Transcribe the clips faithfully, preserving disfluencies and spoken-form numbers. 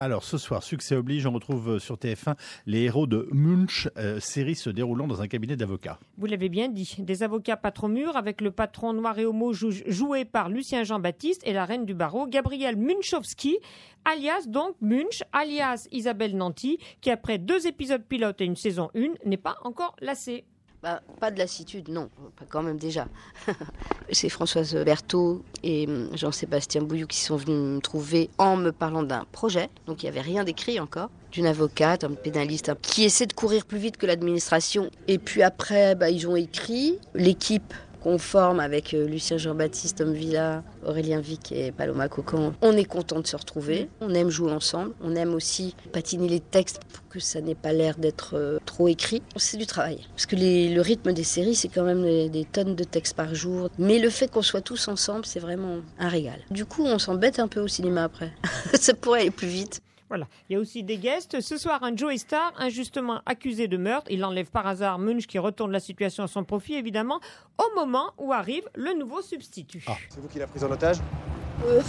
Alors ce soir, succès oblige, on retrouve sur T F un les héros de Munch, euh, série se déroulant dans un cabinet d'avocats. Vous l'avez bien dit, des avocats pas trop mûrs avec le patron noir et homo jou- joué par Lucien Jean-Baptiste et la reine du barreau, Gabrielle Munchowski, alias donc Munch, alias Isabelle Nanty, qui après deux épisodes pilotes et une saison un, n'est pas encore lassée. Bah, pas de lassitude, non, pas quand même déjà. C'est Françoise Berthaud et Jean-Sébastien Bouillou qui sont venus me trouver en me parlant d'un projet. Donc il n'y avait rien d'écrit encore. D'une avocate, un pénaliste qui essaie de courir plus vite que l'administration. Et puis après, bah, ils ont écrit. L'équipe qu'on forme avec Lucien Jean-Baptiste, Tom Villa, Aurélien Vic et Paloma Cocan. On est content de se retrouver, on aime jouer ensemble, on aime aussi patiner les textes pour que ça n'ait pas l'air d'être euh, trop écrit. C'est du travail, parce que les, le rythme des séries, c'est quand même des, des tonnes de textes par jour. Mais le fait qu'on soit tous ensemble, c'est vraiment un régal. Du coup, on s'embête un peu au cinéma après. Ça pourrait aller plus vite. Voilà. Il y a aussi des guests. Ce soir, un Joey Starr, injustement accusé de meurtre. Il enlève par hasard Munch qui retourne la situation à son profit, évidemment, au moment où arrive le nouveau substitut. Ah. C'est vous qui l'avez prise en otage ? euh,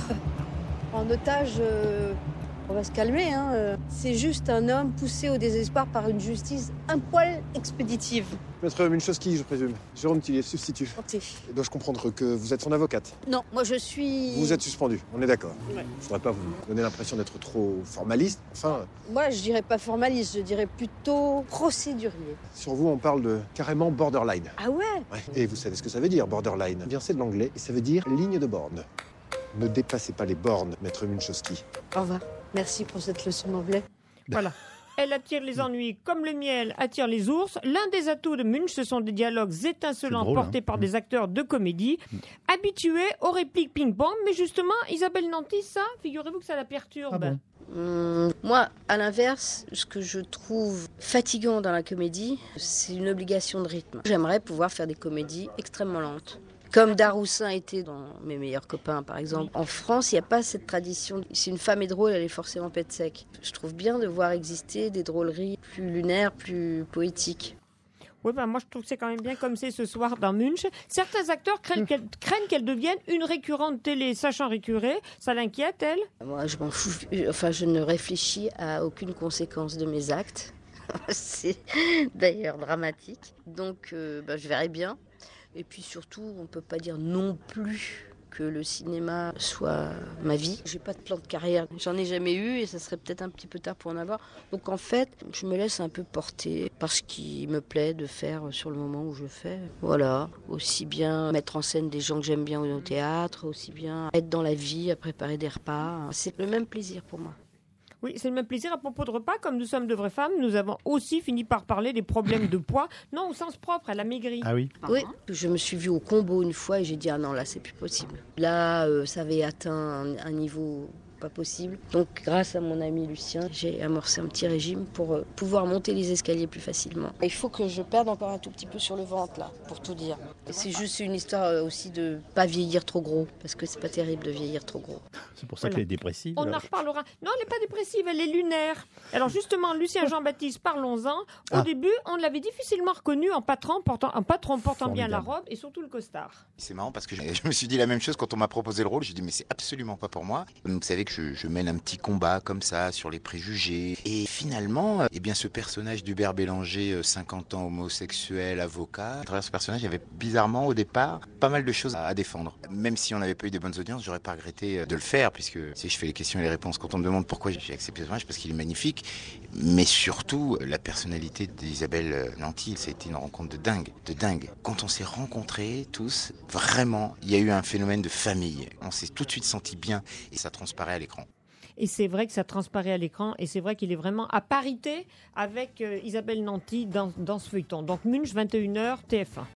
En otage, euh, on va se calmer. Hein. C'est juste un homme poussé au désespoir par une justice un poil expéditive. Maître Munchowski, je présume. Jérôme Tillier, substitut. Santé. Dois-je comprendre que vous êtes son avocate ? Non, moi je suis... Vous êtes suspendu, on est d'accord. Ouais. Je ne voudrais pas vous donner l'impression d'être trop formaliste. Enfin, Moi je dirais pas formaliste, je dirais plutôt procédurier. sur vous, on parle de carrément borderline. Ah ouais? Ouais. Et vous savez ce que ça veut dire, borderline ? Eh bien, c'est de l'anglais et ça veut dire ligne de borne. Ne dépassez pas les bornes, maître Munchowski. Au revoir. Merci pour cette leçon d'anglais. Voilà. Elle attire les ennuis comme le miel attire les ours. L'un des atouts de Munch, ce sont des dialogues étincelants drôle, portés hein. par des acteurs de comédie, habitués aux répliques ping-pong. Mais justement, Isabelle Nanty, ça, figurez-vous que ça la perturbe. Ah bon Hum, moi, à l'inverse, ce que je trouve fatigant dans la comédie, c'est une obligation de rythme. J'aimerais pouvoir faire des comédies extrêmement lentes. Comme Daroussin était dans Mes meilleurs copains, par exemple. En France, il n'y a pas cette tradition. Si une femme est drôle, elle est forcément pète sec. Je trouve bien de voir exister des drôleries plus lunaires, plus poétiques. Oui, ben moi je trouve que c'est quand même bien comme c'est ce soir dans Munch. Certains acteurs craignent qu'elle, craignent qu'elle devienne une récurrente télé, sachant récurer. Ça l'inquiète, elle ? Moi, je m'en fous. Enfin, je ne réfléchis à aucune conséquence de mes actes. C'est d'ailleurs dramatique. Donc, euh, ben, je verrai bien. Et puis surtout, on ne peut pas dire non plus que le cinéma soit ma vie. J'ai pas de plan de carrière, j'en ai jamais eu et ça serait peut-être un petit peu tard pour en avoir. Donc en fait, je me laisse un peu porter par ce qui me plaît de faire sur le moment où je le fais. Voilà, aussi bien mettre en scène des gens que j'aime bien au théâtre, aussi bien être dans la vie, à préparer des repas. C'est le même plaisir pour moi. Oui, c'est le même plaisir. À propos de repas, comme nous sommes de vraies femmes, nous avons aussi fini par parler des problèmes de poids. Non, au sens propre, elle a maigri. Ah oui. Oui, je me suis vue au combo une fois et j'ai dit ah non là c'est plus possible. Là euh, ça avait atteint un, un niveau pas possible. Donc grâce à mon ami Lucien, j'ai amorcé un petit régime pour euh, pouvoir monter les escaliers plus facilement. Il faut que je perde encore un tout petit peu sur le ventre là, pour tout dire. Et c'est juste une histoire euh, aussi de pas vieillir trop gros, parce que c'est pas terrible de vieillir trop gros. C'est pour ça Voilà. qu'elle est dépressive. On en reparlera. Non, elle n'est pas dépressive, elle est lunaire. Alors justement, Lucien Jean-Baptiste, parlons-en. Au Ah. début, on l'avait difficilement reconnu en patron portant, en patron portant bien la Formidable. robe et surtout le costard. C'est marrant parce que je, je me suis dit la même chose quand on m'a proposé le rôle. J'ai dit mais c'est absolument pas pour moi. Vous savez que je, je mène un petit combat comme ça sur les préjugés. Et finalement, eh bien ce personnage d'Hubert Bélanger, euh, cinquante ans, homosexuel, avocat. À travers ce personnage, il y avait bizarrement au départ pas mal de choses à, à défendre. Même si on n'avait pas eu des bonnes audiences, j'aurais pas regretté euh, de le faire puisque si je fais les questions et les réponses, quand on me demande pourquoi j'ai accepté ce personnage, parce qu'il est magnifique. Mais surtout, la personnalité d'Isabelle Nanty, ça a été une rencontre de dingue, de dingue. Quand on s'est rencontrés tous, vraiment, il y a eu un phénomène de famille. On s'est tout de suite senti bien et ça transparaît à l'écran. Et c'est vrai que ça transparaît à l'écran et c'est vrai qu'il est vraiment à parité avec euh, Isabelle Nanty dans, dans ce feuilleton. Donc Munch, vingt et une heures, T F un.